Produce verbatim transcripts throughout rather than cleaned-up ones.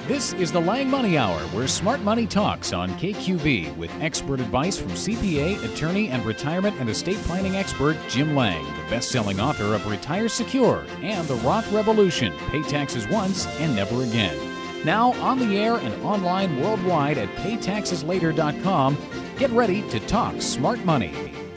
This is the Lang Money Hour, where smart money talks on K Q V with expert advice from C P A, attorney, and retirement and estate planning expert Jim Lang, the best-selling author of Retire Secure and The Roth Revolution, Pay Taxes Once and Never Again. Now on the air and online worldwide at pay taxes later dot com. Get ready to talk smart money.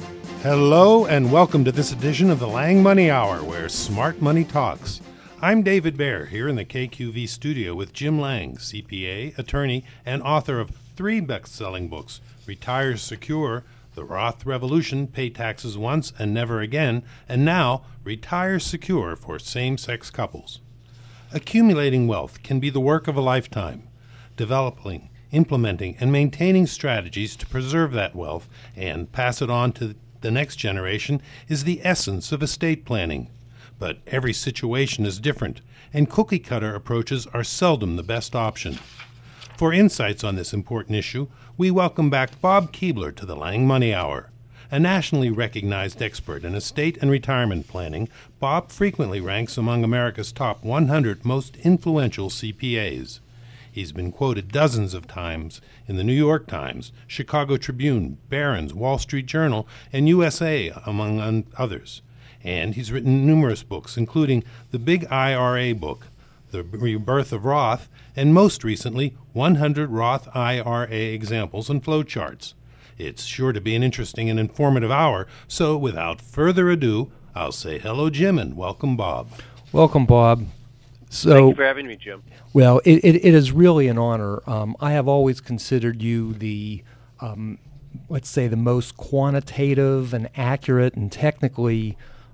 Hello and welcome to this edition of the Lang Money Hour, where smart money talks. I'm David Baer, here in the K Q V studio with Jim Lang, C P A, attorney, and author of three best-selling books, Retire Secure, The Roth Revolution, Pay Taxes Once and Never Again, and now Retire Secure for same-sex couples. Accumulating wealth can be the work of a lifetime. Developing, implementing, and maintaining strategies to preserve that wealth and pass it on to the next generation is the essence of estate planning. But every situation is different, and cookie-cutter approaches are seldom the best option. For insights on this important issue, we welcome back Bob Keebler to the Lang Money Hour. A nationally recognized expert in estate and retirement planning, Bob frequently ranks among America's top one hundred most influential C P As. He's been quoted dozens of times in the New York Times, Chicago Tribune, Barron's, Wall Street Journal, and U S A, among others. And he's written numerous books, including the Big I R A book, The Rebirth of Roth, and most recently, one hundred Roth I R A Examples and Flowcharts. It's sure to be an interesting and informative hour, so without further ado, I'll say hello, Jim, and welcome, Bob. Welcome, Bob. So, Thank you for having me, Jim. Well, it, it, it is really an honor. Um, I have always considered you the, um, let's say, the most quantitative and accurate and technically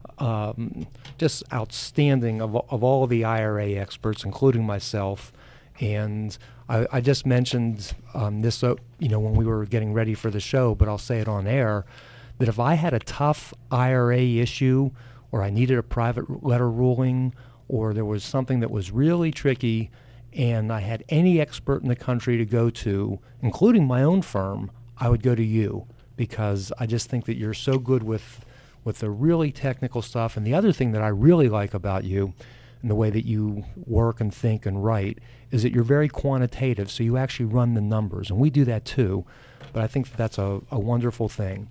um, just outstanding of, of all the I R A experts, including myself. And I, I just mentioned um, this, uh, you know, when we were getting ready for the show, but I'll say it on air, that if I had a tough I R A issue or I needed a private letter ruling or there was something that was really tricky and I had any expert in the country to go to, including my own firm, I would go to you because I just think that you're so good with with the really technical stuff. And the other thing that I really like about you and the way that you work and think and write is that you're very quantitative, so you actually run the numbers. And we do that too, but I think that that's a, a wonderful thing.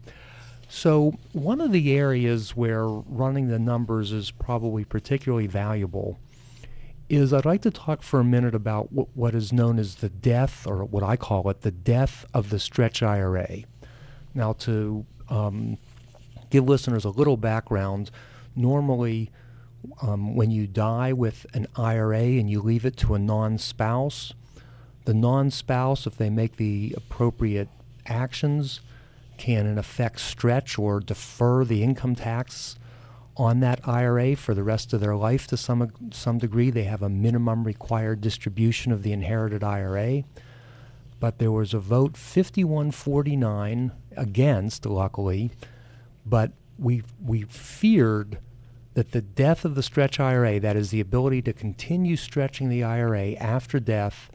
So one of the areas where running the numbers is probably particularly valuable is I'd like to talk for a minute about what, what is known as the death, or what I call it, the death of the stretch I R A. Now, to um, give listeners a little background, normally um, when you die with an I R A and you leave it to a non-spouse, the non-spouse, if they make the appropriate actions, can in effect stretch or defer the income tax on that I R A for the rest of their life to some some degree. They have a minimum required distribution of the inherited I R A. But there was a vote fifty-one forty-nine against, luckily, but we we feared that the death of the stretch I R A, that is the ability to continue stretching the I R A after death,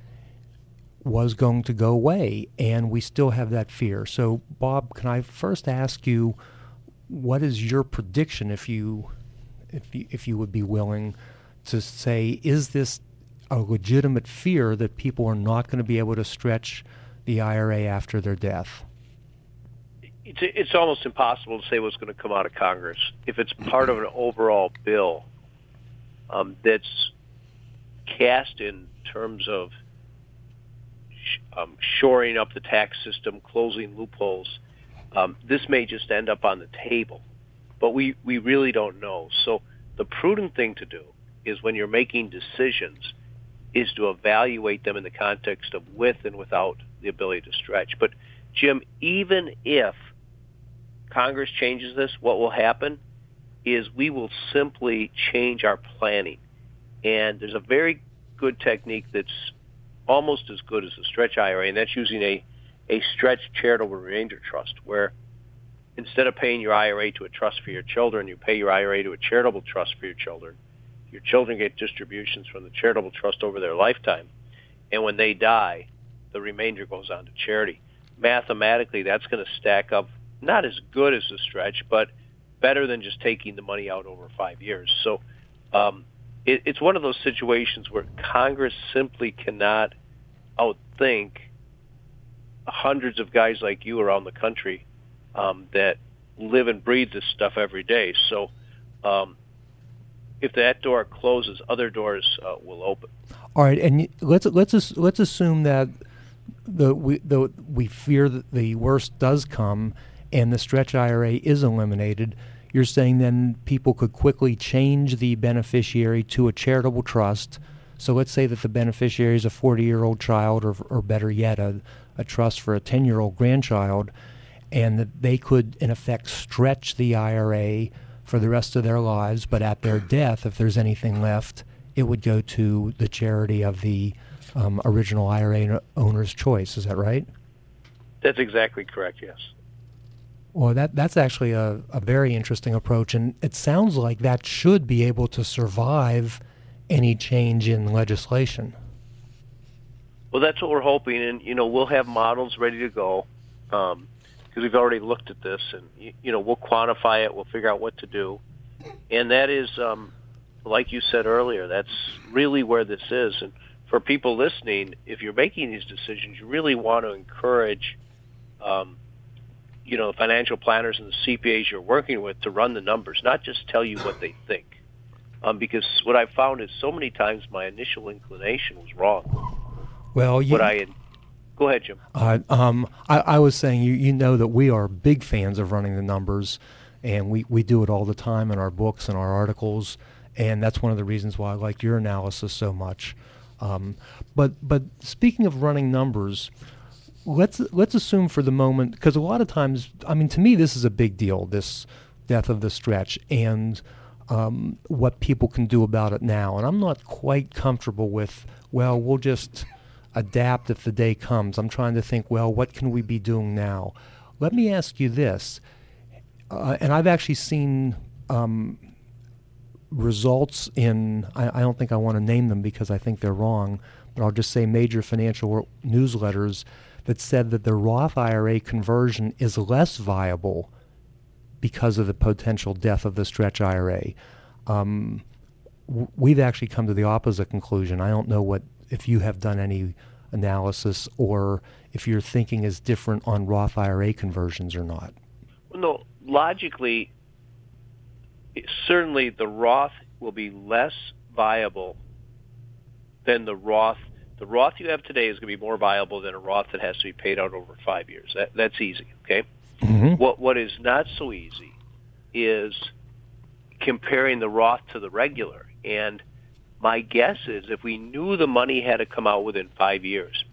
was going to go away, and we still have that fear. So, Bob, can I first ask you, what is your prediction, if you, if you, if you would be willing to say, is this a legitimate fear that people are not going to be able to stretch the I R A after their death? It's, it's almost impossible to say what's going to come out of Congress. If it's part of an overall bill um, that's cast in terms of Um, shoring up the tax system, closing loopholes, um, this may just end up on the table. But we, we really don't know. So the prudent thing to do is when you're making decisions is to evaluate them in the context of with and without the ability to stretch. But, Jim, even if Congress changes this, what will happen is we will simply change our planning. And there's a very good technique that's almost as good as a stretch I R A, and that's using a, a stretch charitable remainder trust, where instead of paying your I R A to a trust for your children, you pay your I R A to a charitable trust for your children. Your children get distributions from the charitable trust over their lifetime, and when they die, the remainder goes on to charity. Mathematically, that's going to stack up not as good as a stretch, but better than just taking the money out over five years. So um, it, it's one of those situations where Congress simply cannot outthink hundreds of guys like you around the country um, that live and breathe this stuff every day. So um, if that door closes, other doors uh, will open. All right, and let's let's let's assume that the we the we fear that the worst does come, and the stretch I R A is eliminated. You're saying then people could quickly change the beneficiary to a charitable trust. So let's say that the beneficiary is a forty-year-old child, or or better yet, a a trust for a ten-year-old grandchild, and that they could in effect stretch the I R A for the rest of their lives. But at their death, if there's anything left, it would go to the charity of the um, original I R A owner's choice. Is that right? That's exactly correct, yes. Well, that that's actually a, a very interesting approach, and it sounds like that should be able to survive any change in legislation. Well, that's what we're hoping, and, you know, we'll have models ready to go because um, we've already looked at this, and, you, you know, we'll quantify it, we'll figure out what to do, and that is... Um, like you said earlier, that's really where this is. And for people listening, if you're making these decisions, you really want to encourage, um, you know, the financial planners and the C P As you're working with to run the numbers, not just tell you what they think. Um, because what I've found is so many times my initial inclination was wrong. Well, you... What I had, go ahead, Jim. Uh, um, I, I was saying, you, you know that we are big fans of running the numbers, and we, we do it all the time in our books and our articles. And that's one of the reasons why I like your analysis so much. Um, but but speaking of running numbers, let's let's assume for the moment, because a lot of times, I mean, to me, this is a big deal, this death of the stretch, and um, what people can do about it now. And I'm not quite comfortable with, well, we'll just adapt if the day comes. I'm trying to think, well, what can we be doing now? Let me ask you this, uh, and I've actually seen... Um, results in, I, I don't think I want to name them because I think they're wrong, but I'll just say major financial newsletters that said that the Roth I R A conversion is less viable because of the potential death of the stretch I R A. Um, w- we've actually come to the opposite conclusion. I don't know what if you have done any analysis or if your thinking is different on Roth I R A conversions or not. Well, no, logically, certainly the Roth will be less viable than the Roth. The Roth you have today is going to be more viable than a Roth that has to be paid out over five years. That, that's easy, okay? Mm-hmm. What What is not so easy is comparing the Roth to the regular. And my guess is if we knew the money had to come out within five years,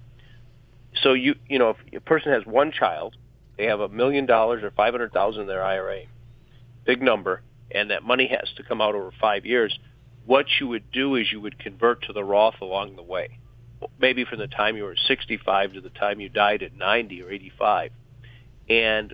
so you you know, if a person has one child, they have a million dollars or five hundred thousand in their I R A, big number, and that money has to come out over five years, what you would do is you would convert to the Roth along the way, maybe from the time you were sixty-five to the time you died at ninety or eighty-five. And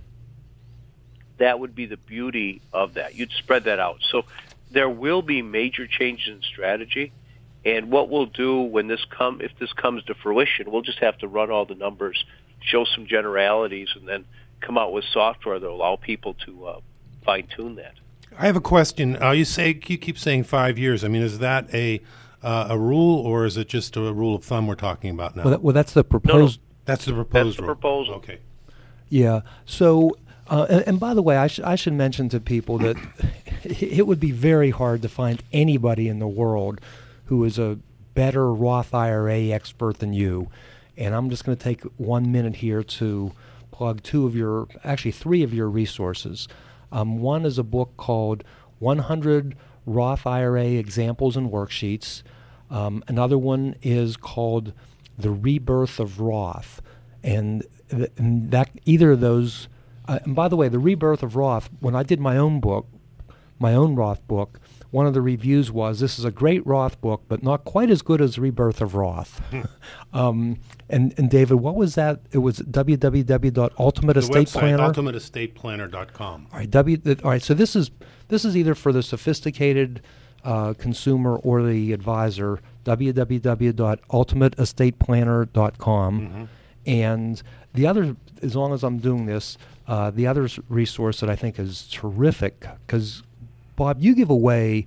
that would be the beauty of that. You'd spread that out. So there will be major changes in strategy, and what we'll do when this come, if this comes to fruition, we'll just have to run all the numbers, show some generalities, and then come out with software that will allow people to uh, fine-tune that. I have a question. Uh, you say you keep saying five years. I mean, is that a uh, a rule, or is it just a rule of thumb we're talking about now? Well, that, well that's the proposed. No, no. That's the proposed That's the rule. proposal. Okay. Yeah. So, uh, and, and by the way, I, sh- I should mention to people that it would be very hard to find anybody in the world who is a better Roth I R A expert than you. And I'm just going to take one minute here to plug two of your, actually three of your resources. Um, one is a book called one hundred Roth I R A Examples and Worksheets. Um, another one is called The Rebirth of Roth. And, th- and that either of those, uh, and by the way, The Rebirth of Roth, when I did my own book, my own Roth book, one of the reviews was, this is a great Roth book, but not quite as good as Rebirth of Roth. um, and, and David, what was that? It was w w w dot ultimate estate planner. ultimate estate planner dot com. All right, w, all right. So this is this is either for the sophisticated uh, consumer or the advisor. w w w dot ultimate estate planner dot com. Mm-hmm. And the other, as long as I'm doing this, uh, the other resource that I think is terrific, because Bob, you give away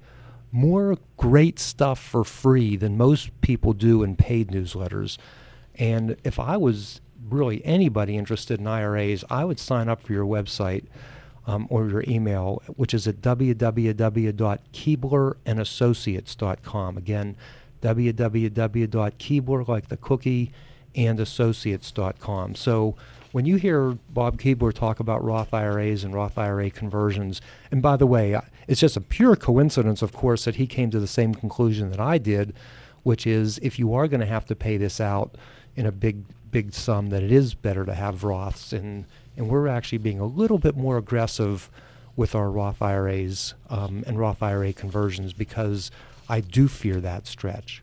more great stuff for free than most people do in paid newsletters. And if I was really anybody interested in I R As, I would sign up for your website um, or your email, which is at w w w dot keebler and associates dot com. Again, w w w dot keebler, like the cookie, and associates dot com. So when you hear Bob Keebler talk about Roth I R As and Roth I R A conversions, and by the way, it's just a pure coincidence, of course, that he came to the same conclusion that I did, which is if you are going to have to pay this out in a big, big sum, that it is better to have Roths. And, and we're actually being a little bit more aggressive with our Roth I R As um, and Roth I R A conversions because I do fear that stretch.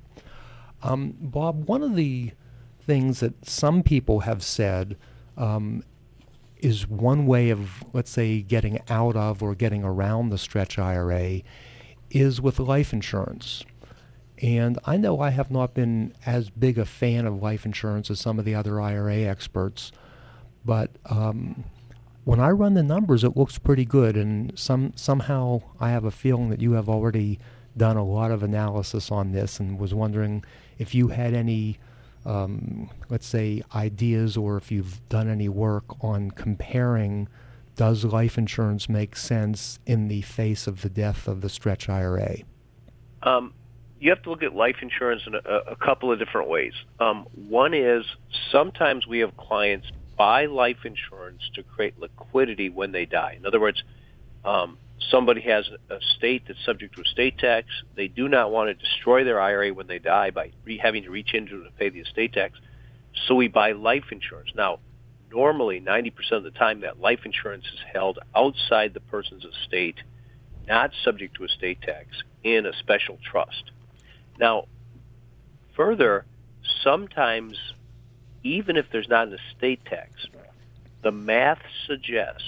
Um, Bob, one of the things that some people have said Um, is one way of, let's say, getting out of or getting around the stretch I R A is with life insurance. And I know I have not been as big a fan of life insurance as some of the other I R A experts, but um, when I run the numbers, it looks pretty good. And some somehow I have a feeling that you have already done a lot of analysis on this, and was wondering if you had any Um, let's say, ideas, or if you've done any work on comparing, does life insurance make sense in the face of the death of the stretch I R A? Um, you have to look at life insurance in a, a couple of different ways. Um, one is sometimes we have clients buy life insurance to create liquidity when they die. In other words, um, somebody has a estate that's subject to estate tax. They do not want to destroy their I R A when they die by re- having to reach into it to pay the estate tax. So we buy life insurance. Now, normally ninety percent of the time that life insurance is held outside the person's estate, not subject to estate tax, in a special trust. Now, further, sometimes even if there's not an estate tax, the math suggests,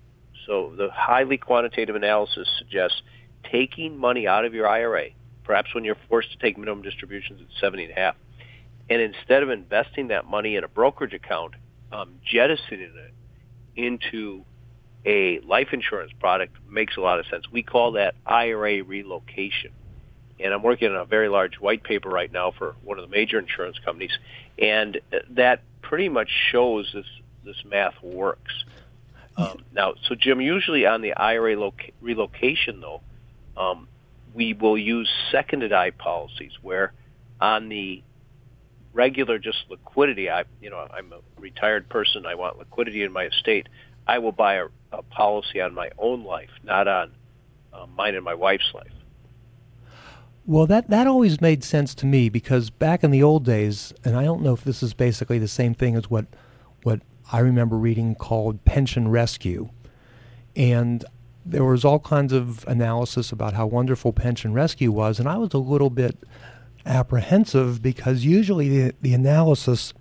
so the highly quantitative analysis suggests taking money out of your I R A, perhaps when you're forced to take minimum distributions at seventy and a half, and instead of investing that money in a brokerage account, um, jettisoning it into a life insurance product makes a lot of sense. We call that I R A relocation. And I'm working on a very large white paper right now for one of the major insurance companies, and that pretty much shows this, this math works. Um, now, so Jim, usually on the I R A loca- relocation, though, um, we will use seconded I policies where on the regular just liquidity, I, you know, I'm a retired person, I want liquidity in my estate, I will buy a, a policy on my own life, not on uh, mine and my wife's life. Well, that, that always made sense to me because back in the old days, and I don't know if this is basically the same thing as what what I remember reading called Pension Rescue. And there was all kinds of analysis about how wonderful Pension Rescue was, and I was a little bit apprehensive because usually the, the analysis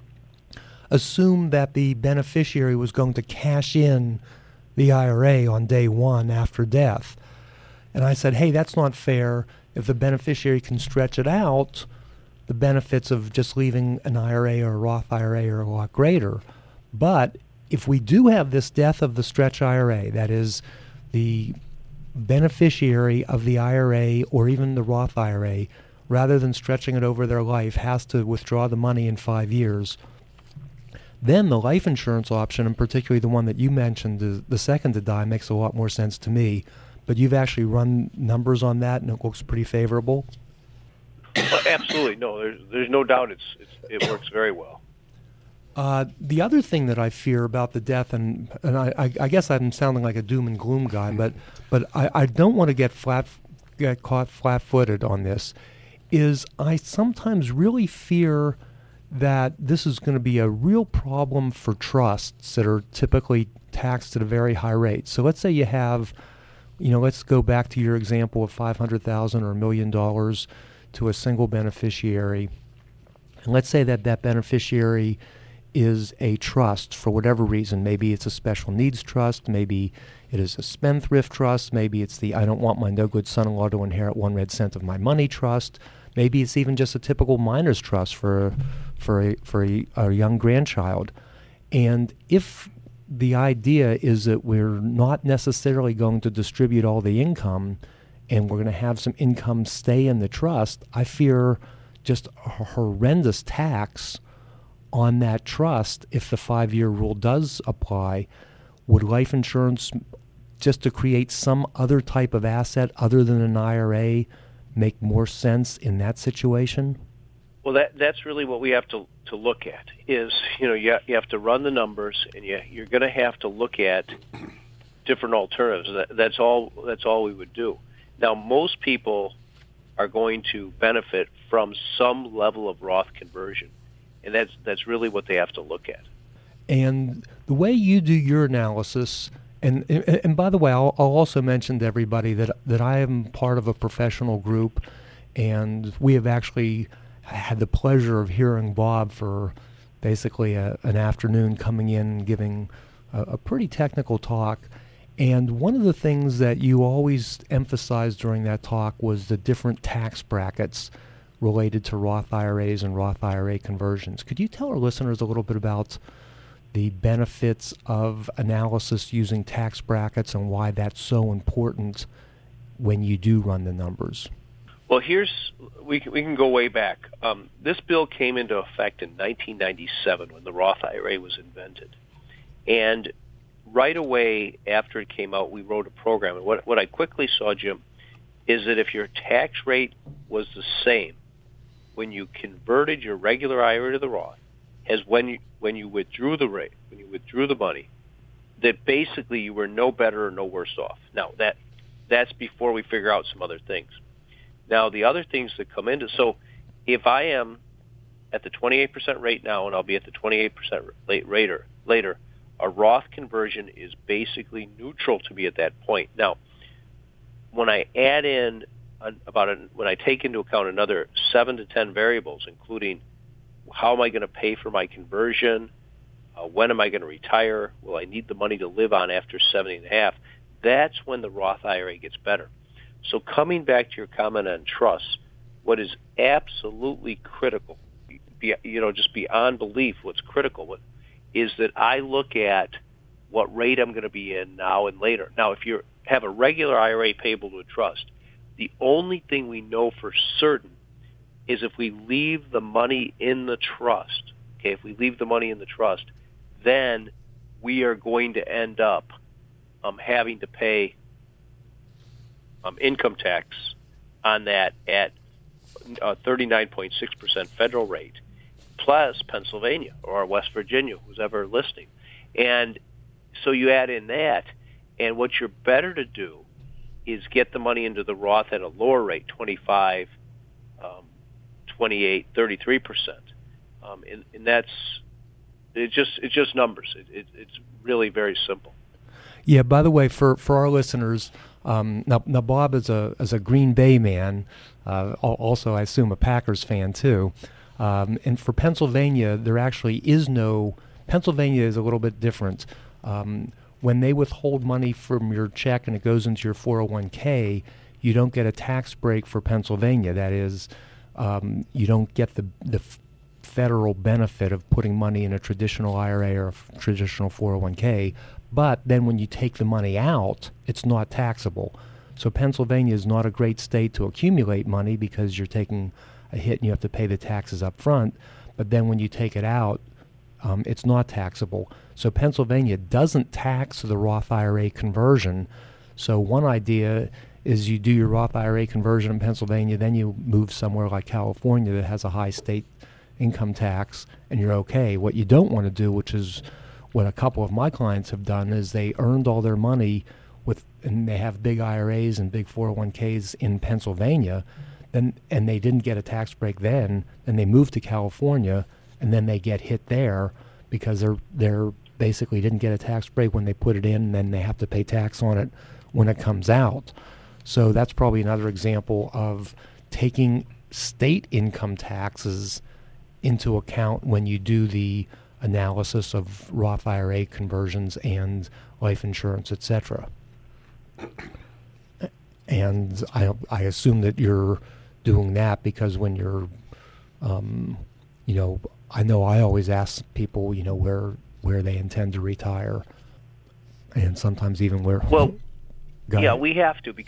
assumed that the beneficiary was going to cash in the I R A on day one after death. And I said, hey, that's not fair. If the beneficiary can stretch it out, the benefits of just leaving an I R A or a Roth I R A are a lot greater. But if we do have this death of the stretch I R A, that is the beneficiary of the I R A or even the Roth I R A, rather than stretching it over their life, has to withdraw the money in five years, then the life insurance option, and particularly the one that you mentioned, the, the second to die, makes a lot more sense to me. But you've actually run numbers on that, and it looks pretty favorable? Well, absolutely. No, there's, there's no doubt it's, it's, it works very well. Uh, the other thing that I fear about the death, and, and I, I, I guess I'm sounding like a doom and gloom guy, but but I, I don't want to get flat get caught flat-footed on this, is I sometimes really fear that this is going to be a real problem for trusts that are typically taxed at a very high rate. So let's say you have, you know, let's go back to your example of five hundred thousand dollars or a million dollars to a single beneficiary. And let's say that that beneficiary is a trust for whatever reason. Maybe it's a special needs trust, maybe it is a spendthrift trust, maybe it's the I don't want my no-good son-in-law to inherit one red cent of my money trust, maybe it's even just a typical minor's trust for, for, a, for a, a young grandchild. And if the idea is that we're not necessarily going to distribute all the income and we're going to have some income stay in the trust, I fear just a horrendous tax on that trust if the five-year rule does apply. Would life insurance, just to create some other type of asset other than an I R A, make more sense in that situation? Well, that that's really what we have to, to look at is, you know, you, you have to run the numbers, and you, you're going to have to look at different alternatives. That, that's all. That's all we would do. Now, most people are going to benefit from some level of Roth conversion, and that's that's really what they have to look at. And the way you do your analysis, and and, and by the way, I'll, I'll also mention to everybody that that I am part of a professional group, and we have actually had the pleasure of hearing Bob for basically a, an afternoon coming in and giving a, a pretty technical talk. And one of the things that you always emphasized during that talk was the different tax brackets related to Roth I R As and Roth I R A conversions. Could you tell our listeners a little bit about the benefits of analysis using tax brackets and why that's so important when you do run the numbers? Well, here's we can, we can go way back. Um, this bill came into effect in nineteen ninety-seven when the Roth I R A was invented, and right away after it came out, we wrote a program. And what what I quickly saw, Jim, is that if your tax rate was the same when you converted your regular I R A to the Roth as when you when you withdrew the rate, when you withdrew the money, that basically you were no better or no worse off. Now that that's before we figure out some other things. Now, the other things that come into, so if I am at the twenty-eight percent rate now and I'll be at the twenty-eight percent rate later, later, a Roth conversion is basically neutral to me at that point. Now, when I add in an, about an, when I take into account another seven to ten variables, including how am I going to pay for my conversion, uh, when am I going to retire, will I need the money to live on after seventy and a half, that's when the Roth I R A gets better. So coming back to your comment on trust, what is absolutely critical, be, you know, just beyond belief, what's critical is that I look at what rate I'm going to be in now and later. Now, if you have a regular I R A payable to a trust, the only thing we know for certain is if we leave the money in the trust, okay, if we leave the money in the trust, then we are going to end up um, having to pay Um, income tax on that at uh, thirty-nine point six percent federal rate, plus Pennsylvania or West Virginia, who's ever listening. And so you add in that, and what you're better to do is get the money into the Roth at a lower rate, twenty-five, um, twenty-eight, thirty-three percent. Um, and, and that's it just it's just numbers. It, it, it's really very simple. Yeah, by the way, for, for our listeners, um, now, now Bob is a is a Green Bay man, uh, also I assume a Packers fan too. Um, and for Pennsylvania, there actually is no, Pennsylvania is a little bit different. Um, when they withhold money from your check and it goes into your four oh one k, you don't get a tax break for Pennsylvania. That is, um, you don't get the the f- federal benefit of putting money in a traditional I R A or a f- traditional four oh one k. But then when you take the money out, it's not taxable. So Pennsylvania is not a great state to accumulate money because you're taking a hit and you have to pay the taxes up front. But then when you take it out, um, it's not taxable. So Pennsylvania doesn't tax the Roth I R A conversion. So one idea is you do your Roth I R A conversion in Pennsylvania, then you move somewhere like California that has a high state income tax, and you're okay. What you don't want to do, which is what a couple of my clients have done, is they earned all their money with, and they have big I R As and big four oh one k's in Pennsylvania, then and they didn't get a tax break then, and they moved to California, and then they get hit there because they're they're basically didn't get a tax break when they put it in, and then they have to pay tax on it when it comes out. So that's probably another example of taking state income taxes into account when you do the analysis of Roth I R A conversions and life insurance, et cetera. And I, I assume that you're doing that because when you're, um, you know, I know I always ask people, you know, where where they intend to retire, and sometimes even where. Well, Go yeah, ahead. we have to because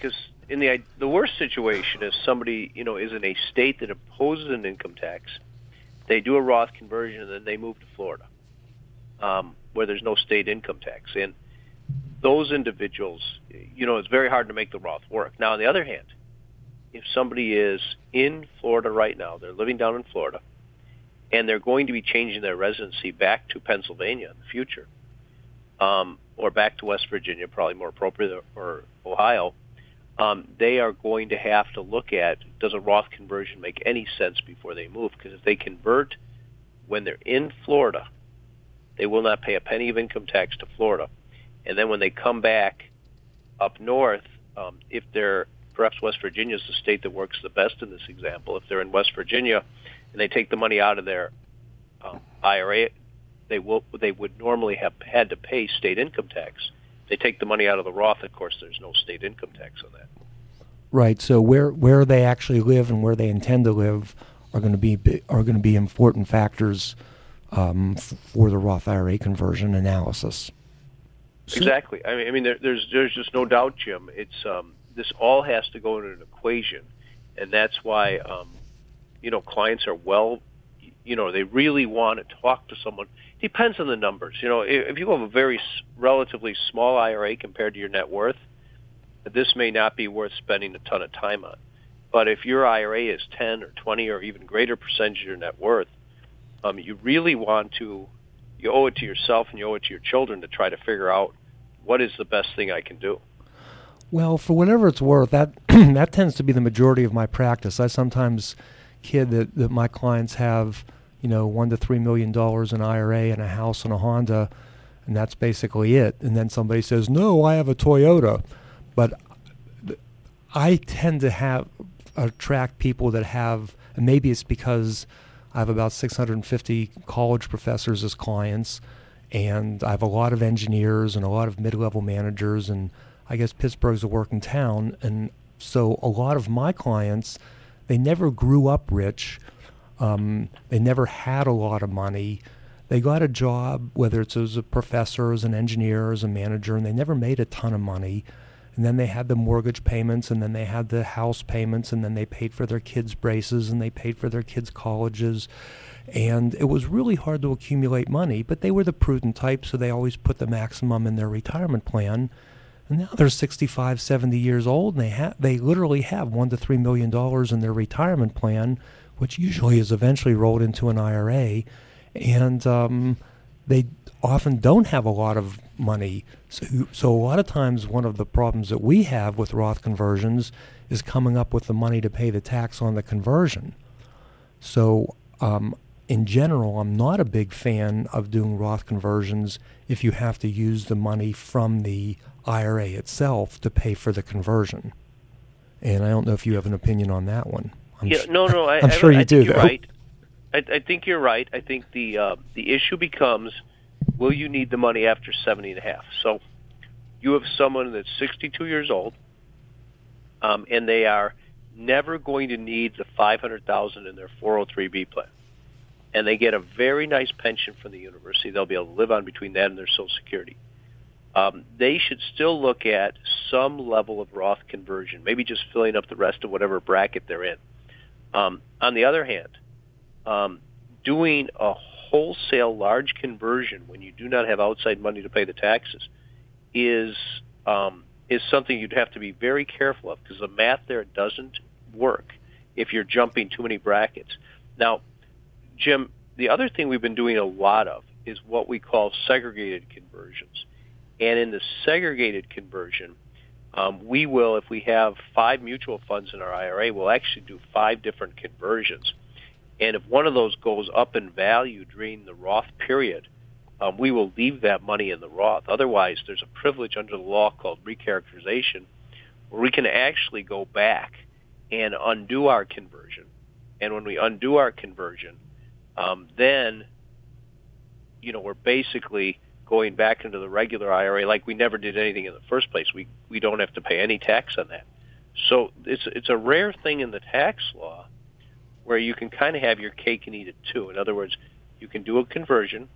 in the the worst situation is somebody, you know, is in a state that imposes an income tax. They do a Roth conversion and then they move to Florida, um, where there's no state income tax. And those individuals, you know, it's very hard to make the Roth work. Now, on the other hand, if somebody is in Florida right now, they're living down in Florida, and they're going to be changing their residency back to Pennsylvania in the future, um, or back to West Virginia, probably more appropriate, or Ohio, um, they are going to have to look at, does a Roth conversion make any sense before they move? Because if they convert when they're in Florida, they will not pay a penny of income tax to Florida. And then when they come back up north, um, if they're, perhaps West Virginia is the state that works the best in this example. If they're in West Virginia and they take the money out of their um, I R A, they will they would normally have had to pay state income tax. If they take the money out of the Roth, of course, there's no state income tax on that. Right. So where where they actually live and where they intend to live are going to be are going to be important factors um, f- for the Roth I R A conversion analysis. So, exactly. I mean, I mean, there, there's there's just no doubt, Jim. It's um, this all has to go into an equation, and that's why um, you know clients are well, you know, they really want to talk to someone. Depends on the numbers. You know, if, if you have a very s- relatively small I R A compared to your net worth, this may not be worth spending a ton of time on. But if your I R A is ten or twenty or even greater percentage of your net worth, um, you really want to, you owe it to yourself and you owe it to your children to try to figure out what is the best thing I can do. Well, for whatever it's worth, that that tends to be the majority of my practice. I sometimes kid that, that my clients have, you know, one to three million dollars in I R A and a house and a Honda, and that's basically it. And then somebody says, "No, I have a Toyota." But I tend to have attract people that have, and maybe it's because I have about six hundred fifty college professors as clients, and I have a lot of engineers and a lot of mid-level managers, and I guess Pittsburgh's a working town, and so a lot of my clients, they never grew up rich. Um, they never had a lot of money. They got a job, whether it's as a professor, as an engineer, as a manager, and they never made a ton of money. And then they had the mortgage payments, and then they had the house payments, and then they paid for their kids' braces, and they paid for their kids' colleges. And it was really hard to accumulate money, but they were the prudent type, so they always put the maximum in their retirement plan. And now they're sixty-five, seventy years old, and they ha- they literally have one to three million dollars in their retirement plan, which usually is eventually rolled into an I R A. And um, they often don't have a lot of money. So, so a lot of times one of the problems that we have with Roth conversions is coming up with the money to pay the tax on the conversion. So um, in general, I'm not a big fan of doing Roth conversions if you have to use the money from the I R A itself to pay for the conversion. And I don't know if you have an opinion on that one. I'm yeah, no, no, I, I'm I, sure I you do, you're though. Right. I, I think you're right. I think the uh, the issue becomes, will you need the money after seventy and a half? So you have someone that's sixty-two years old, um, and they are never going to need the five hundred thousand dollars in their four oh three B plan. And they get a very nice pension from the university. They'll be able to live on between that and their Social Security. Um, they should still look at some level of Roth conversion, maybe just filling up the rest of whatever bracket they're in. Um, on the other hand, um, doing a wholesale large conversion when you do not have outside money to pay the taxes is um, is something you'd have to be very careful of, because the math there doesn't work if you're jumping too many brackets. Now, Jim, the other thing we've been doing a lot of is what we call segregated conversions. And in the segregated conversion, um, we will, if we have five mutual funds in our I R A, we'll actually do five different conversions. And if one of those goes up in value during the Roth period, um, we will leave that money in the Roth. Otherwise, there's a privilege under the law called recharacterization, where we can actually go back and undo our conversion. And when we undo our conversion, um, then, you know, we're basically going back into the regular I R A like we never did anything in the first place. We we don't have to pay any tax on that. So it's it's a rare thing in the tax law where you can kind of have your cake and eat it too. In other words, you can do a conversion,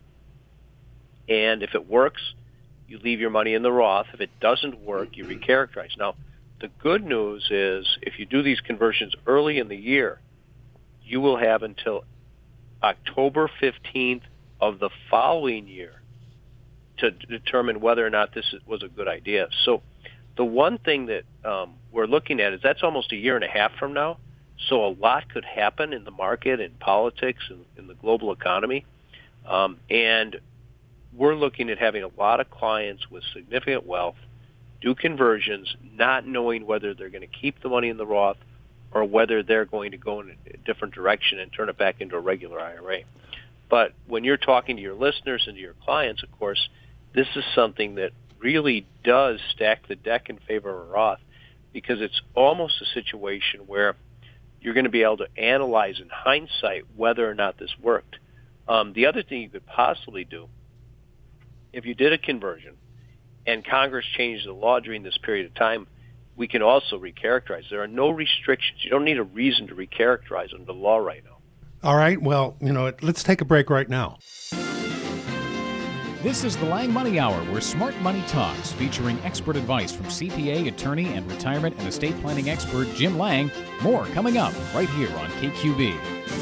and if it works, you leave your money in the Roth. If it doesn't work, you recharacterize. Now, the good news is if you do these conversions early in the year, you will have until October fifteenth of the following year to determine whether or not this was a good idea. So the one thing that um, we're looking at is that's almost a year and a half from now. So a lot could happen in the market, in politics, and in the global economy. Um, and we're looking at having a lot of clients with significant wealth do conversions, not knowing whether they're going to keep the money in the Roth or whether they're going to go in a different direction and turn it back into a regular I R A. But when you're talking to your listeners and to your clients, of course, this is something that really does stack the deck in favor of a Roth, because it's almost a situation where you're going to be able to analyze in hindsight whether or not this worked. Um, the other thing you could possibly do, if you did a conversion and Congress changed the law during this period of time, we can also recharacterize. There are no restrictions. You don't need a reason to recharacterize under the law right now. All right. Well, you know, let's take a break right now. This is the Lang Money Hour, where smart money talks, featuring expert advice from C P A, attorney, and retirement and estate planning expert Jim Lang. More coming up right here on K Q V.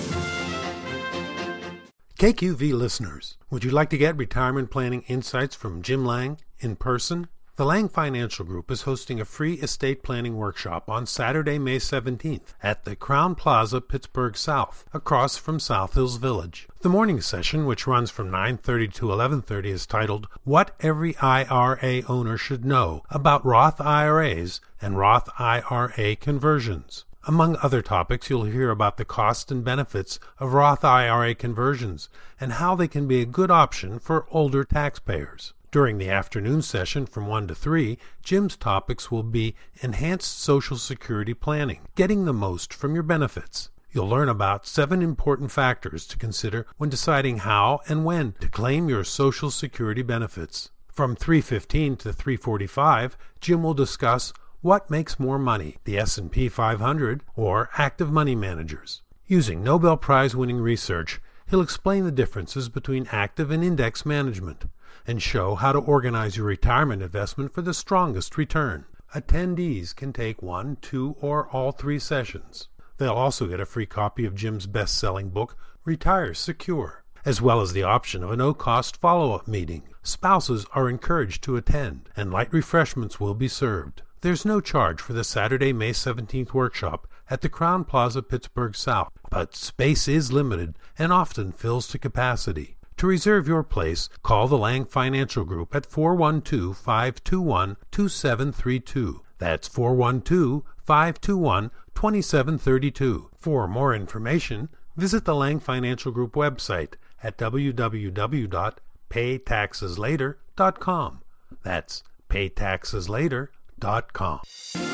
K Q V listeners, would you like to get retirement planning insights from Jim Lang in person? The Lang Financial Group is hosting a free estate planning workshop on Saturday, May seventeenth at the Crowne Plaza, Pittsburgh South, across from South Hills Village. The morning session, which runs from nine thirty to eleven thirty, is titled What Every I R A Owner Should Know About Roth I R As and Roth I R A Conversions. Among other topics, you'll hear about the cost and benefits of Roth I R A conversions and how they can be a good option for older taxpayers. During the afternoon session from one to three, Jim's topics will be Enhanced Social Security Planning, Getting the Most from Your Benefits. You'll learn about seven important factors to consider when deciding how and when to claim your Social Security benefits. From three fifteen to three forty-five, Jim will discuss what makes more money, the S and P five hundred or active money managers. Using Nobel Prize-winning research, he'll explain the differences between active and index management and show how to organize your retirement investment for the strongest return. Attendees can take one, two, or all three sessions. They'll also get a free copy of Jim's best-selling book, Retire Secure, as well as the option of a no-cost follow-up meeting. Spouses are encouraged to attend, and light refreshments will be served. There's no charge for the Saturday, May seventeenth workshop at the Crowne Plaza, Pittsburgh South, but space is limited and often fills to capacity. To reserve your place, call the Lang Financial Group at four one two, five two one, two seven three two. That's four one two, five two one, two seven three two. For more information, visit the Lang Financial Group website at w w w dot pay taxes later dot com. That's pay taxes later dot com.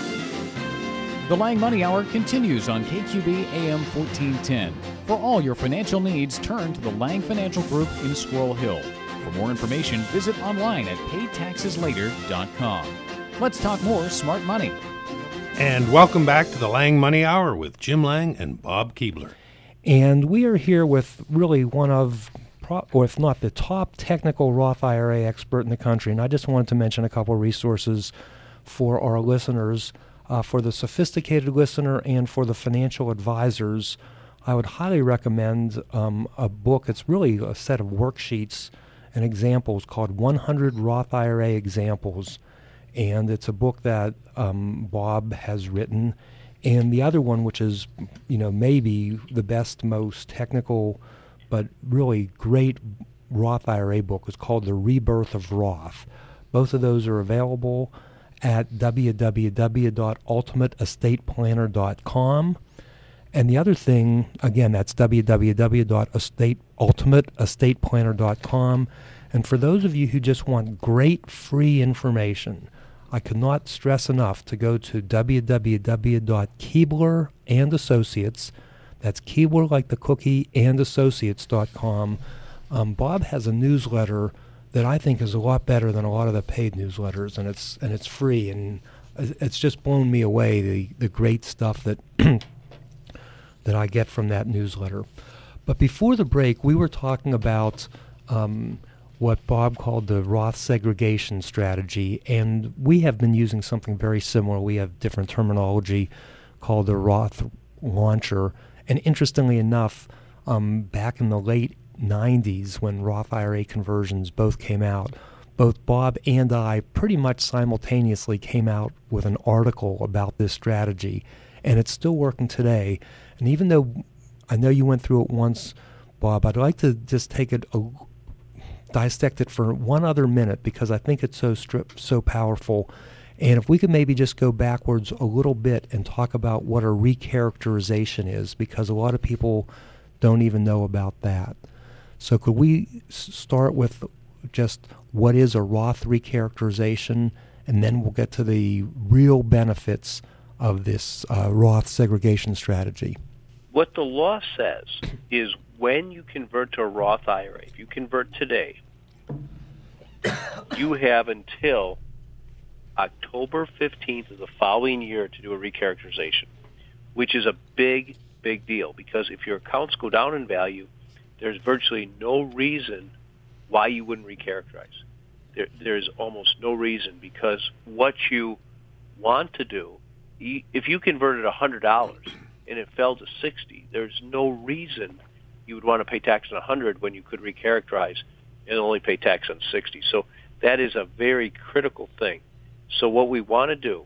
The Lang Money Hour continues on K Q B A M fourteen ten. For all your financial needs, turn to the Lang Financial Group in Squirrel Hill. For more information, visit online at pay taxes later dot com. Let's talk more smart money. And welcome back to the Lang Money Hour with Jim Lang and Bob Keebler. And we are here with really one of, or if not the top technical Roth I R A expert in the country. And I just wanted to mention a couple of resources for our listeners. Uh, for the sophisticated listener and for the financial advisors, I would highly recommend um, a book. It's really a set of worksheets and examples called one hundred Roth I R A Examples. And it's a book that um, Bob has written. And the other one, which is, you know, maybe the best, most technical, but really great Roth I R A book, is called The Rebirth of Roth. Both of those are available at w w w dot ultimate estate planner dot com. And the other thing, again, that's w w w dot ultimate estate planner dot com. And for those of you who just want great free information, I could not stress enough to go to w w w dot keebler and associates. That's Keebler like the cookie and associates dot com. Um, Bob has a newsletter that I think is a lot better than a lot of the paid newsletters, and it's and it's free, and it's just blown me away, the, the great stuff that that I get from that newsletter. But before the break, we were talking about um, what Bob called the Roth segregation strategy, and we have been using something very similar. We have different terminology called the Roth launcher, and interestingly enough, um, back in the late nineties when Roth I R A conversions both came out, both Bob and I pretty much simultaneously came out with an article about this strategy, and it's still working today. And even though I know you went through it once, Bob, I'd like to just take it, a, dissect it for one other minute because I think it's so strip, so powerful. And if we could maybe just go backwards a little bit and talk about what a recharacterization is, because a lot of people don't even know about that. So could we s- start with just what is a Roth recharacterization, and then we'll get to the real benefits of this uh, Roth segregation strategy. What the law says is when you convert to a Roth I R A, if you convert today, you have until October fifteenth of the following year to do a recharacterization, which is a big, big deal because if your accounts go down in value, there's virtually no reason why you wouldn't recharacterize. There, there's almost no reason because what you want to do, if you converted one hundred dollars and it fell to sixty, there's no reason you would want to pay tax on one hundred when you could recharacterize and only pay tax on sixty. So that is a very critical thing. So what we want to do,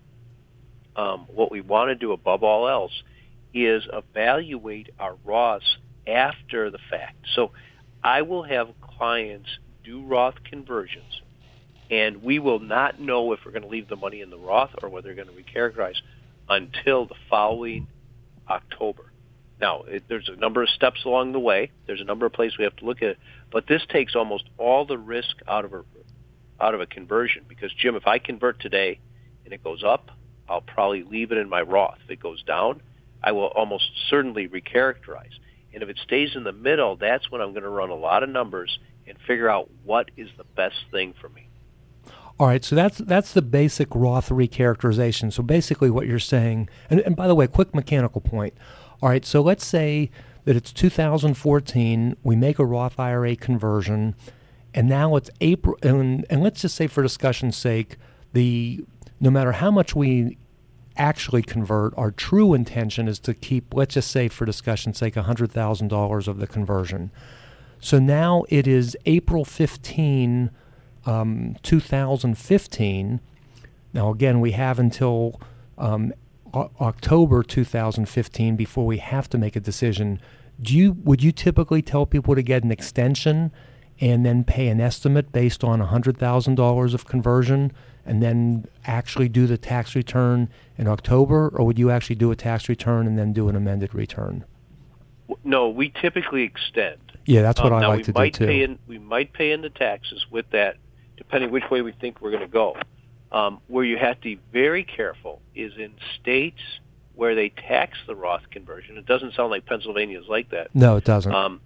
um, what we want to do above all else, is evaluate our Roths after the fact. So I will have clients do Roth conversions, and we will not know if we're going to leave the money in the Roth or whether they're going to recharacterize until the following October. Now, it, there's a number of steps along the way. There's a number of places we have to look at, but this takes almost all the risk out of a out of a conversion because, Jim, if I convert today and it goes up, I'll probably leave it in my Roth. If it goes down, I will almost certainly recharacterize. And if it stays in the middle, that's when I'm going to run a lot of numbers and figure out what is the best thing for me. All right, so that's that's the basic Roth recharacterization. So basically what you're saying, and, and by the way, quick mechanical point. All right, so let's say that it's two thousand fourteen, we make a Roth I R A conversion, and now it's April, and, and let's just say for discussion's sake, the no matter how much we actually convert, our true intention is to keep, let's just say for discussion's sake, one hundred thousand dollars of the conversion. So now it is April fifteenth, um, two thousand fifteen. Now again, we have until um, o- October two thousand fifteen before we have to make a decision. Do you would you typically tell people to get an extension and then pay an estimate based on one hundred thousand dollars of conversion and then actually do the tax return in October, or would you actually do a tax return and then do an amended return? No, we typically extend. Yeah, that's what um, I now like we to might do too. Pay in, we might pay in the taxes with that, depending which way we think we're going to go. Um, where you have to be very careful is in states where they tax the Roth conversion. It doesn't sound like Pennsylvania is like that. No, it doesn't. Um,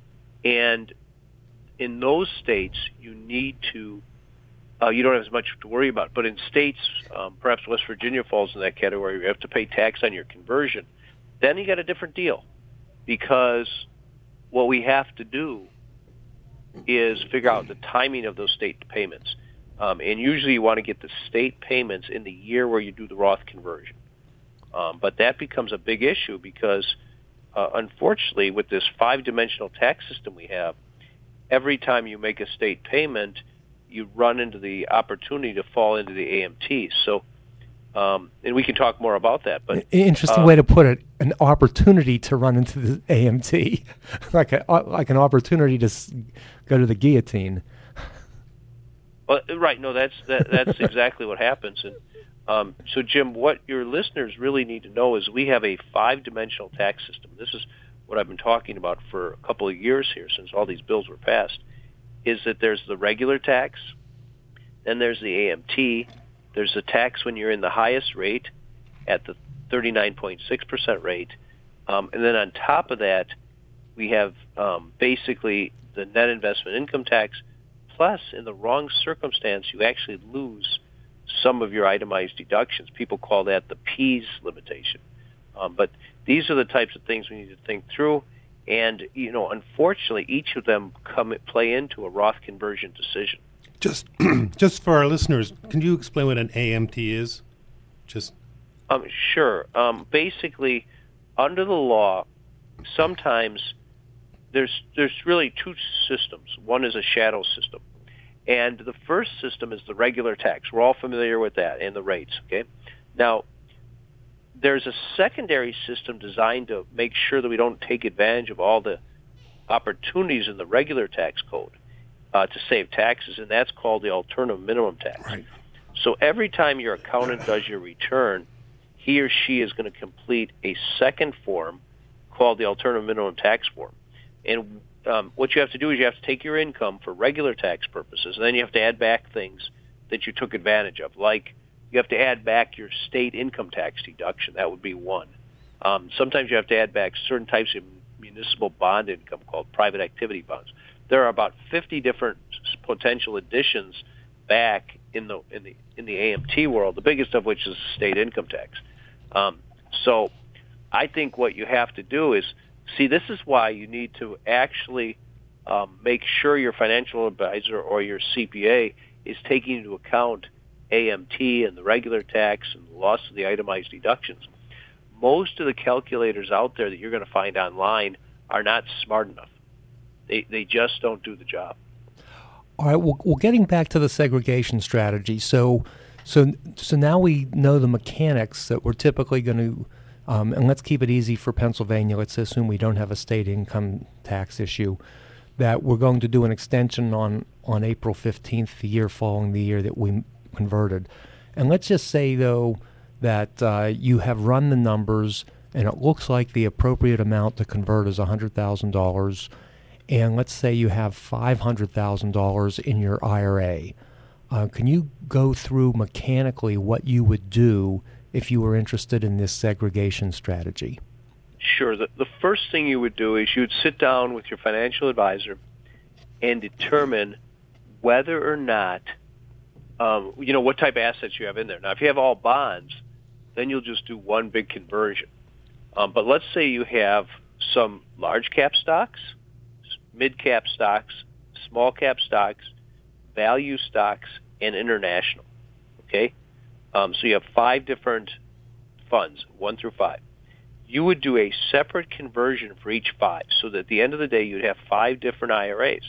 and in those states, you need to, uh, you don't have as much to worry about. But in states, um, perhaps West Virginia falls in that category, you have to pay tax on your conversion. Then you got a different deal, because what we have to do is figure out the timing of those state payments. Um, and usually you want to get the state payments in the year where you do the Roth conversion. Um, but that becomes a big issue because, uh, unfortunately, with this five-dimensional tax system we have, every time you make a state payment, you run into the opportunity to fall into the A M T. So, um, and we can talk more about that. But interesting uh, way to put it: an opportunity to run into the A M T, like a like an opportunity to s- go to the guillotine. Well, right. No, that's that, that's exactly what happens. And um, so, Jim, what your listeners really need to know is we have a five-dimensional tax system. This is what I've been talking about for a couple of years here since all these bills were passed, is that there's the regular tax, then there's the A M T, there's the tax when you're in the highest rate at the thirty-nine point six percent rate, um, and then on top of that, we have um, basically the net investment income tax, plus in the wrong circumstance, you actually lose some of your itemized deductions. People call that the P E A S limitation. Um, but these are the types of things we need to think through. And, you know, unfortunately, each of them come play into a Roth conversion decision. Just just for our listeners, can you explain what an A M T is? Just um, Sure. Um, basically, under the law, sometimes there's there's really two systems. One is a shadow system. And the first system is the regular tax. We're all familiar with that and the rates, okay? Now, there's a secondary system designed to make sure that we don't take advantage of all the opportunities in the regular tax code uh, to save taxes, and that's called the alternative minimum tax. Right. So every time your accountant does your return, he or she is going to complete a second form called the alternative minimum tax form. And um, what you have to do is you have to take your income for regular tax purposes, and then you have to add back things that you took advantage of, like you have to add back your state income tax deduction. That would be one. Um, sometimes you have to add back certain types of municipal bond income called private activity bonds. There are about fifty different potential additions back in the in the in the A M T world. The biggest of which is state income tax. Um, so, I think what you have to do is see. This is why you need to actually um, make sure your financial advisor or your C P A is taking into account A M T and the regular tax and the loss of the itemized deductions. Most of the calculators out there that you're going to find online are not smart enough. They they just don't do the job. All right. Well, well, getting back to the segregation strategy. So, so, so now we know the mechanics that we're typically going to, um, and let's keep it easy for Pennsylvania. Let's assume we don't have a state income tax issue. That we're going to do an extension on on April fifteenth, the year following the year that we converted. And let's just say, though, that uh, you have run the numbers and it looks like the appropriate amount to convert is one hundred thousand dollars. And let's say you have five hundred thousand dollars in your I R A. Uh, can you go through mechanically what you would do if you were interested in this segregation strategy? Sure. The, the first thing you would do is you would sit down with your financial advisor and determine whether or not Um, you know, what type of assets you have in there. Now, if you have all bonds, then you'll just do one big conversion. Um, but let's say you have some large cap stocks, mid cap stocks, small cap stocks, value stocks, and international. Okay? Um, so you have five different funds, one through five. You would do a separate conversion for each five, so that at the end of the day, you'd have five different I R As.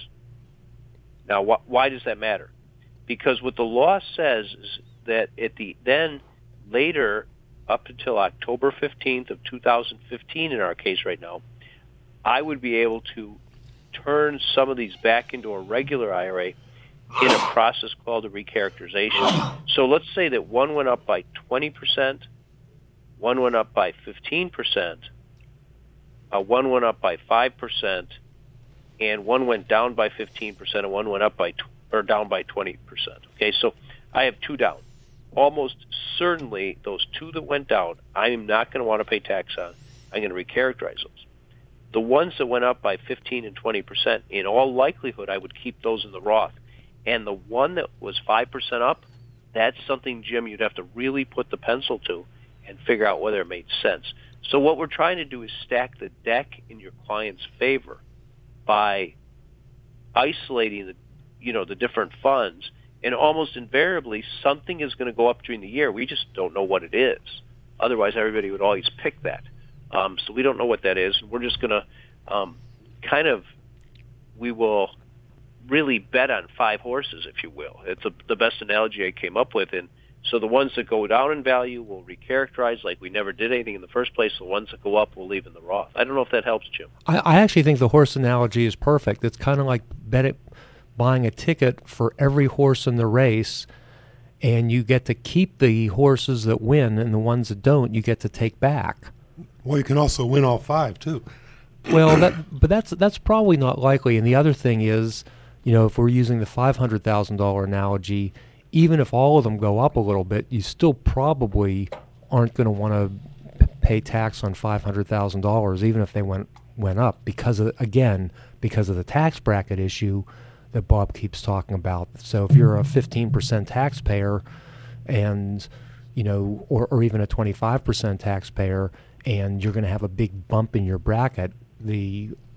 Now, wh- why does that matter? Because what the law says is that at the then later, up until October fifteenth of two thousand fifteen in our case right now, I would be able to turn some of these back into a regular I R A in a process called a recharacterization. So let's say that one went up by twenty percent, one went up by fifteen percent, uh, one went up by five percent, and one went down by fifteen percent, and one went up by or down by twenty percent. Okay, so I have two down. Almost certainly, those two that went down, I'm not going to want to pay tax on. I'm going to recharacterize those. The ones that went up by fifteen and twenty percent, in all likelihood, I would keep those in the Roth. And the one that was five percent up, that's something, Jim, you'd have to really put the pencil to and figure out whether it made sense. So what we're trying to do is stack the deck in your client's favor by isolating the you know, the different funds, and almost invariably something is going to go up during the year. We just don't know what it is. Otherwise, everybody would always pick that. Um, so we don't know what that is. We're just going to um, kind of, we will really bet on five horses, if you will. It's a, the best analogy I came up with. And so the ones that go down in value will recharacterize like we never did anything in the first place. The ones that go up will leave in the Roth. I don't know if that helps, Jim. I, I actually think the horse analogy is perfect. It's kind of like bet it, buying a ticket for every horse in the race, and you get to keep the horses that win, and the ones that don't, you get to take back. Well, you can also win all five, too. Well, that, but that's that's probably not likely. And the other thing is, you know, if we're using the five hundred thousand dollars analogy, even if all of them go up a little bit, you still probably aren't going to want to pay tax on five hundred thousand dollars, even if they went, went up, because, of, again, because of the tax bracket issue that Bob keeps talking about. So if you're a fifteen percent taxpayer and, you know, or, or even a twenty-five percent taxpayer, and you're going to have a big bump in your bracket, the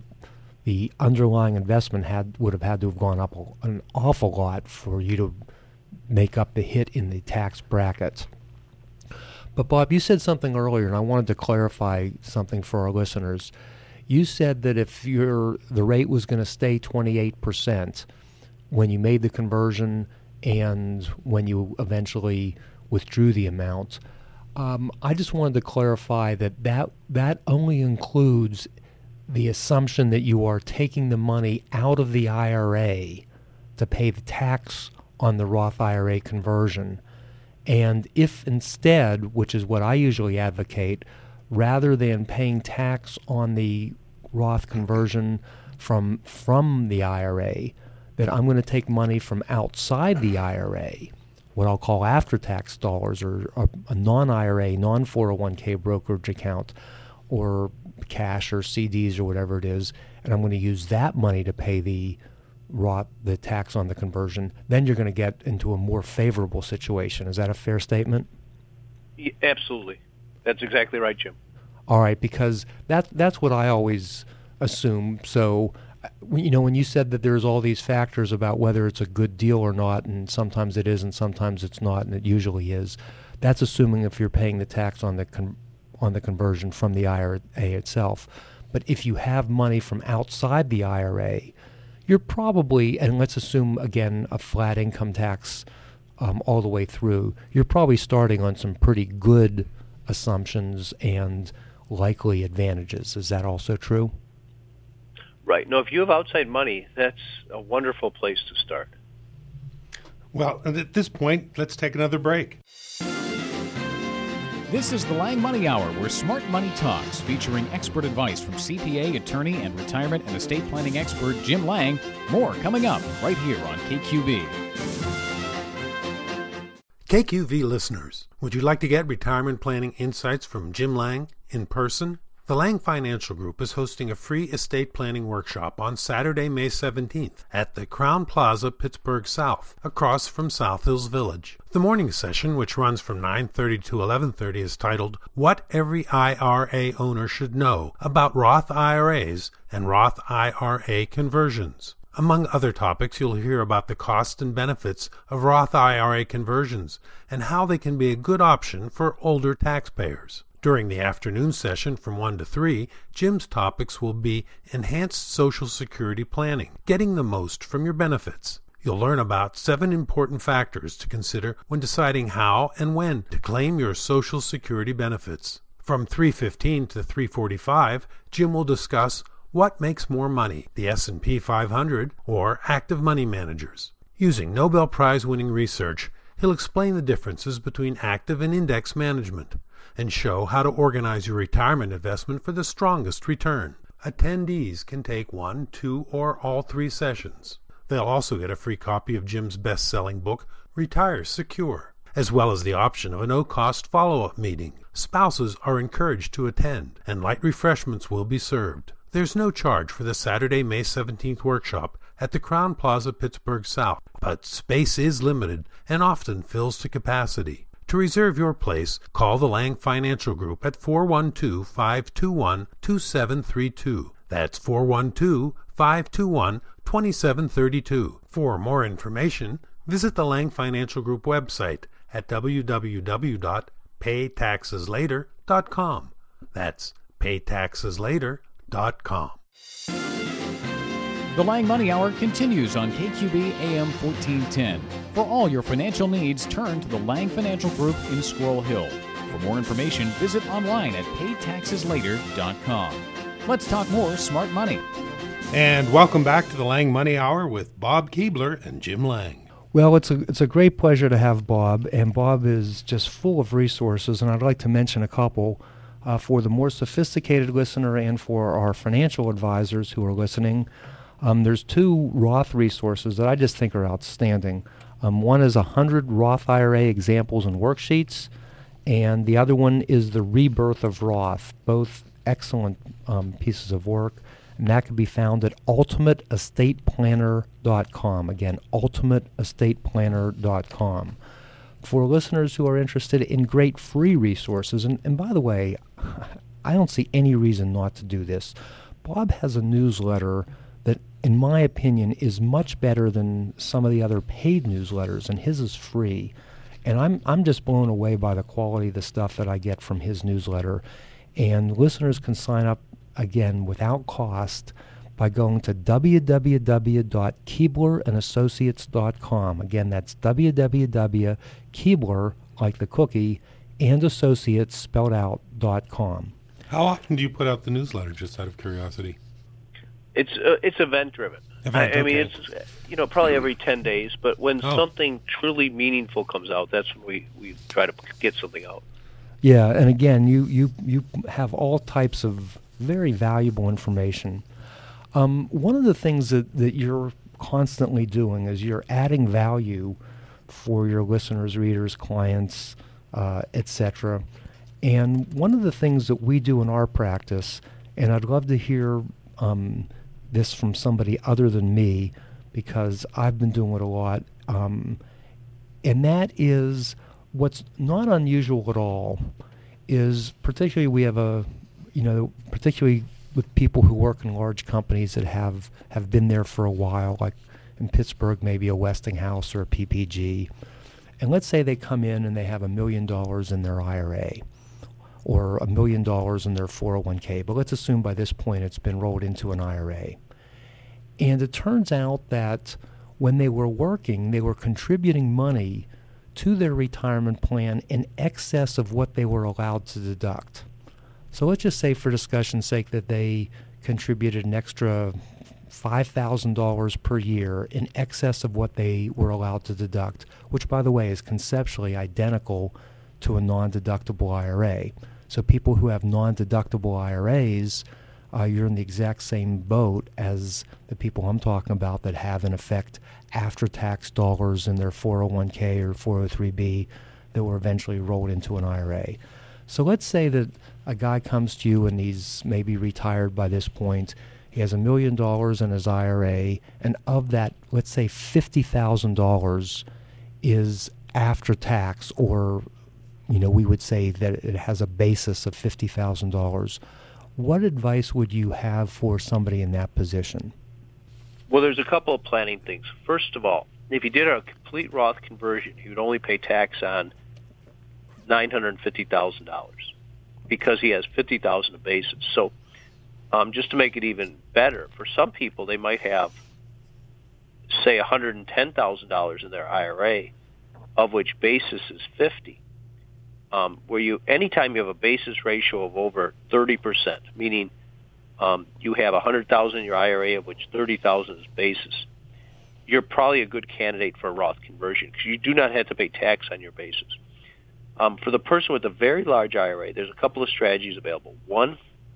the underlying investment had would have had to have gone up a, an awful lot for you to make up the hit in the tax bracket. But Bob, you said something earlier, and I wanted to clarify something for our listeners. You said that if your the rate was going to stay twenty-eight percent when you made the conversion and when you eventually withdrew the amount, um, I just wanted to clarify that, that that only includes the assumption that you are taking the money out of the I R A to pay the tax on the Roth I R A conversion. And if instead, which is what I usually advocate, rather than paying tax on the Roth conversion from from the I R A, that I'm going to take money from outside the I R A, what I'll call after-tax dollars, or, or a non-I R A, non four oh one k brokerage account, or cash or C Ds or whatever it is, and I'm going to use that money to pay the Roth, the tax on the conversion, then you're going to get into a more favorable situation. Is that a fair statement? Yeah, absolutely. That's exactly right, Jim. All right, because that, that's what I always assume. So, you know, when you said that there's all these factors about whether it's a good deal or not, and sometimes it is and sometimes it's not, and it usually is, that's assuming if you're paying the tax on the con- on the conversion from the I R A itself. But if you have money from outside the I R A, you're probably, and let's assume, again, a flat income tax um, all the way through, you're probably starting on some pretty good assumptions and likely advantages. Is that also true? Right. No, if you have outside money, that's a wonderful place to start. Well, at this point, let's take another break. This is the Lang Money Hour, where smart money talks, featuring expert advice from C P A, attorney, and retirement and estate planning expert Jim Lang. More coming up right here on K Q V. K Q V listeners, would you like to get retirement planning insights from Jim Lang in person? The Lang Financial Group is hosting a free estate planning workshop on Saturday, May seventeenth at the Crowne Plaza, Pittsburgh South, across from South Hills Village. The morning session, which runs from nine thirty to eleven thirty, is titled What Every I R A Owner Should Know About Roth I R As and Roth I R A Conversions. Among other topics, you'll hear about the cost and benefits of Roth I R A conversions and how they can be a good option for older taxpayers. During the afternoon session from one to three, Jim's topics will be Enhanced Social Security Planning, Getting the Most from Your Benefits. You'll learn about seven important factors to consider when deciding how and when to claim your Social Security benefits. From three fifteen to three forty-five, Jim will discuss what makes more money, the S and P five hundred or active money managers. Using Nobel Prize-winning research, he'll explain the differences between active and index management and show how to organize your retirement investment for the strongest return. Attendees can take one, two, or all three sessions. They'll also get a free copy of Jim's best-selling book, Retire Secure, as well as the option of a no-cost follow-up meeting. Spouses are encouraged to attend, and light refreshments will be served. There's no charge for the Saturday, May seventeenth workshop at the Crowne Plaza, Pittsburgh South, but space is limited and often fills to capacity. To reserve your place, call the Lang Financial Group at four one two, five two one, two seven three two. That's four one two, five two one, two seven three two. For more information, visit the Lang Financial Group website at w w w dot pay taxes later dot com. That's pay taxes later dot com. The Lang Money Hour continues on K Q B A M fourteen ten. For all your financial needs, turn to the Lang Financial Group in Squirrel Hill. For more information, visit online at pay taxes later dot com. Let's talk more smart money. And welcome back to the Lang Money Hour with Bob Keebler and Jim Lang. Well, it's a it's a great pleasure to have Bob, and Bob is just full of resources, and I'd like to mention a couple uh, for the more sophisticated listener and for our financial advisors who are listening. Um, there's two Roth resources that I just think are outstanding. Um, one is one hundred Roth I R A examples and worksheets, and the other one is The Rebirth of Roth, both excellent um, pieces of work, and that can be found at ultimate estate planner dot com. Again, ultimate estate planner dot com. For listeners who are interested in great free resources, and, and by the way, I don't see any reason not to do this, Bob has a newsletter that, in my opinion, is much better than some of the other paid newsletters, and his is free. And I'm I'm just blown away by the quality of the stuff that I get from his newsletter. And listeners can sign up, again, without cost by going to w w w dot keebler and associates dot com. Again, that's w w w dot keebler, like the cookie, and associates, spelled out, dot com. How often do you put out the newsletter, just out of curiosity? It's uh, it's event driven. Event, I, I mean, okay. it's you know probably every ten days. But when Oh. something truly meaningful comes out, that's when we, we try to get something out. Yeah, and again, you, you, you have all types of very valuable information. Um, one of the things that, that you're constantly doing is you're adding value for your listeners, readers, clients, uh, et cetera. And one of the things that we do in our practice, and I'd love to hear um, this from somebody other than me, because I've been doing it a lot, um, and that is what's not unusual at all is, particularly we have a, you know, particularly with people who work in large companies that have, have been there for a while, like in Pittsburgh, maybe a Westinghouse or a P P G. And let's say they come in and they have a million dollars in their I R A or a million dollars in their four oh one k, but let's assume by this point it's been rolled into an I R A. And it turns out that when they were working, they were contributing money to their retirement plan in excess of what they were allowed to deduct. So let's just say, for discussion's sake, that they contributed an extra five thousand dollars per year in excess of what they were allowed to deduct, which, by the way, is conceptually identical to a non-deductible I R A. So people who have non-deductible I R As, uh, you're in the exact same boat as the people I'm talking about that have, in effect, after-tax dollars in their four oh one k or four oh three b that were eventually rolled into an I R A. So let's say that a guy comes to you and he's maybe retired by this point. He has a million dollars in his I R A, and of that, let's say fifty thousand dollars is after tax, or, you know, we would say that it has a basis of fifty thousand dollars. What advice would you have for somebody in that position? Well, there's a couple of planning things. First of all, if you did a complete Roth conversion, you would only pay tax on nine hundred fifty thousand dollars because he has fifty thousand dollars of basis. So um, just to make it even better, for some people, they might have, say, one hundred ten thousand dollars in their I R A, of which basis is fifty. Um, where you, anytime you have a basis ratio of over thirty percent, meaning um, you have one hundred thousand dollars in your I R A, of which thirty thousand dollars is basis, you're probably a good candidate for a Roth conversion because you do not have to pay tax on your basis. Um, for the person with a very large I R A, there's a couple of strategies available. One,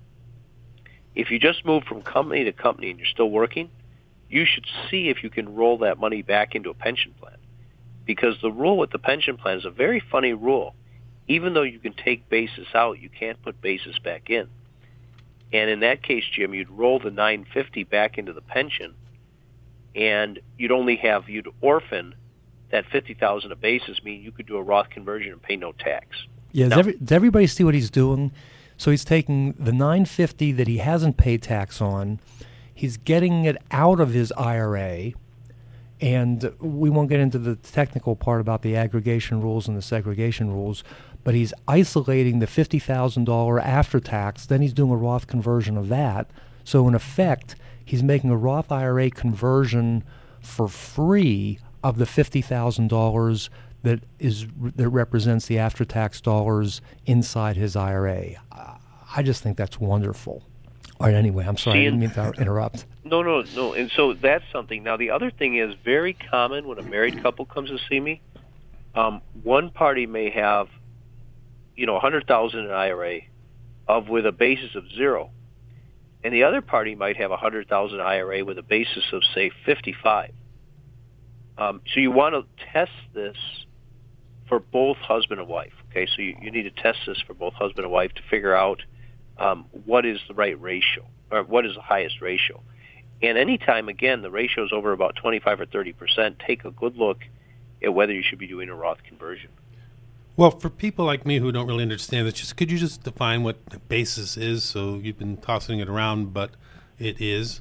if you just move from company to company and you're still working, you should see if you can roll that money back into a pension plan. Because the rule with the pension plan is a very funny rule. Even though you can take basis out, you can't put basis back in. And in that case, Jim, you'd roll the nine hundred fifty back into the pension, and you'd only have, you'd orphan that fifty thousand of basis, meaning you could do a Roth conversion and pay no tax. Yeah, does, Now, every, does everybody see what he's doing? So he's taking the nine hundred fifty that he hasn't paid tax on, he's getting it out of his I R A, and we won't get into the technical part about the aggregation rules and the segregation rules, but he's isolating the fifty thousand dollars after tax, then he's doing a Roth conversion of that. So in effect, he's making a Roth I R A conversion for free of the fifty thousand dollars that is that represents the after-tax dollars inside his I R A. I just think that's wonderful. All right, anyway, I'm sorry, See, I didn't mean to interrupt. No, no, no. And so that's something. Now, the other thing is very common when a married couple comes to see me. Um, one party may have, you know, one hundred thousand dollars in I R A of with a basis of zero, and the other party might have one hundred thousand dollars I R A with a basis of, say, fifty-five. Um, so you want to test this for both husband and wife. Okay, so you, you need to test this for both husband and wife to figure out um, what is the right ratio, or what is the highest ratio. And anytime, again, the ratio is over about twenty-five or thirty percent, take a good look at whether you should be doing a Roth conversion. Well, for people like me who don't really understand this, just could you just define what basis is? So you've been tossing it around, but It is?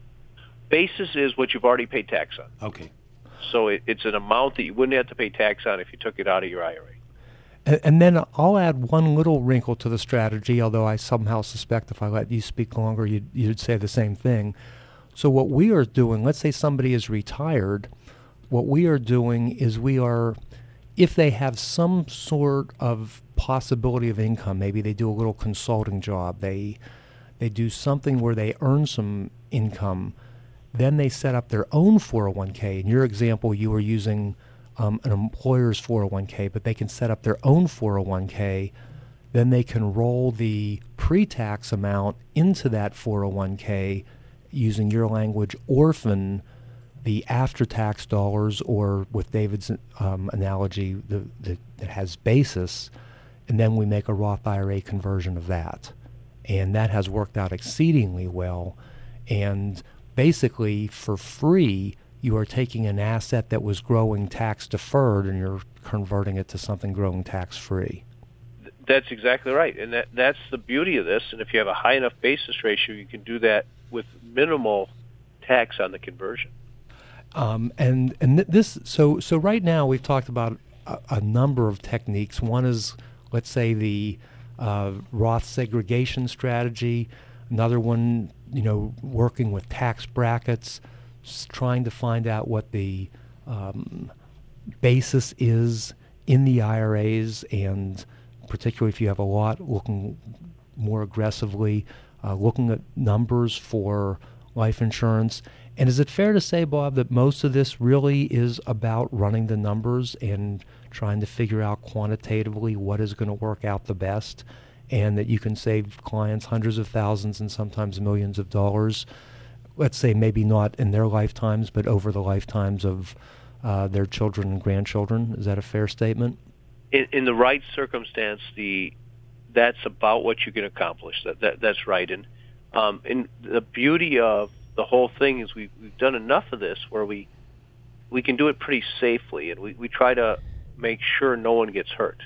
Basis is what you've already paid tax on. Okay. So it, it's an amount that you wouldn't have to pay tax on if you took it out of your I R A. And, and then I'll add one little wrinkle to the strategy, although I somehow suspect if I let you speak longer, you'd, you'd say the same thing. So what we are doing, let's say somebody is retired, what we are doing is we are, if they have some sort of possibility of income, maybe they do a little consulting job, they they do something where they earn some income, then they set up their own four oh one k. In your example, you were using um, an employer's four oh one k, but they can set up their own four oh one k. Then they can roll the pre-tax amount into that four oh one k using your language, orphan the after-tax dollars, or with David's um, analogy, the, the, that has basis, and then we make a Roth I R A conversion of that. And that has worked out exceedingly well. And basically, for free, you are taking an asset that was growing tax-deferred and you're converting it to something growing tax-free. That's exactly right. And that, that's the beauty of this. And if you have a high enough basis ratio, you can do that with minimal tax on the conversion. Um, and and th- this so so right now we've talked about a, a number of techniques. One is, let's say, the uh, Roth segregation strategy. Another one, you know, working with tax brackets, s- trying to find out what the um, basis is in the I R As, and particularly if you have a lot, looking more aggressively, uh, looking at numbers for life insurance. And is it fair to say, Bob, that most of this really is about running the numbers and trying to figure out quantitatively what is going to work out the best, and that you can save clients hundreds of thousands and sometimes millions of dollars, let's say maybe not in their lifetimes, but over the lifetimes of uh, their children and grandchildren? Is that a fair statement? In, in the right circumstance, the that's about what you can accomplish. That, that That's right. And, um, and the beauty of the whole thing is we, we've done enough of this where we we can do it pretty safely, and we, we try to make sure no one gets hurt.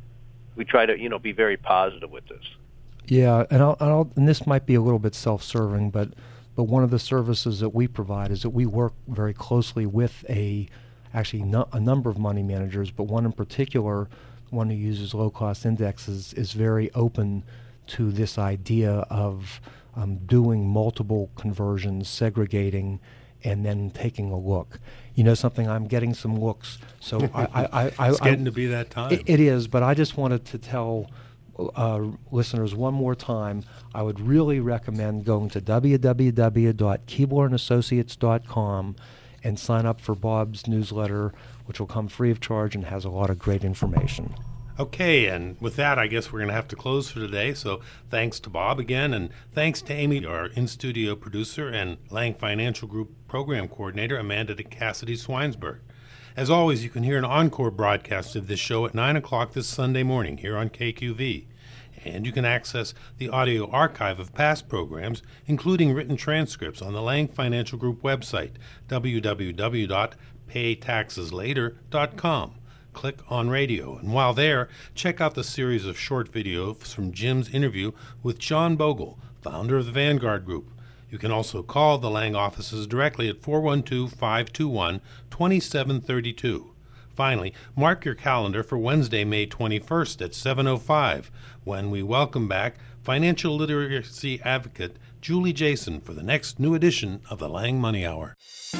We try to, you know, be very positive with this. Yeah, and I'll, I'll, and this might be a little bit self-serving, but but one of the services that we provide is that we work very closely with a actually no, a number of money managers, but one in particular, one who uses low-cost indexes, is very open to this idea of um, doing multiple conversions, segregating, and then taking a look. You know something? I'm getting some looks, so I, I, I, I, it's getting I, to be that time. It, it is, but I just wanted to tell uh, listeners one more time. I would really recommend going to w w w dot keebler and associates dot com and sign up for Bob's newsletter, which will come free of charge and has a lot of great information. Okay, and with that, I guess we're going to have to close for today. So thanks to Bob again, and thanks to Amy, our in-studio producer, and Lang Financial Group Program Coordinator, Amanda Cassidy-Swinesberg. As always, you can hear an encore broadcast of this show at nine o'clock this Sunday morning here on K Q V. And you can access the audio archive of past programs, including written transcripts, on the Lang Financial Group website, w w w dot pay taxes later dot com. Click on radio, and while there, check out the series of short videos from Jim's interview with John Bogle, founder of the Vanguard Group. You can also call the Lang offices directly at four one two, five two one, two seven three two. Finally, mark your calendar for Wednesday, May twenty-first at seven oh five, when we welcome back financial literacy advocate Julie Jason for the next new edition of the Lang Money Hour.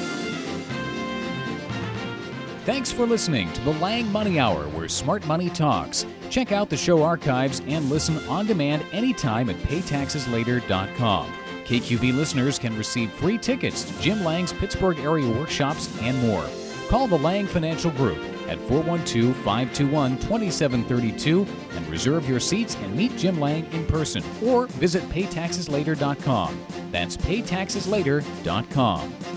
Thanks for listening to the Lang Money Hour, where smart money talks. Check out the show archives and listen on demand anytime at pay taxes later dot com. K Q V listeners can receive free tickets to Jim Lang's Pittsburgh area workshops and more. Call the Lang Financial Group at four one two, five two one, two seven three two and reserve your seats and meet Jim Lang in person, or visit pay taxes later dot com. That's pay taxes later dot com.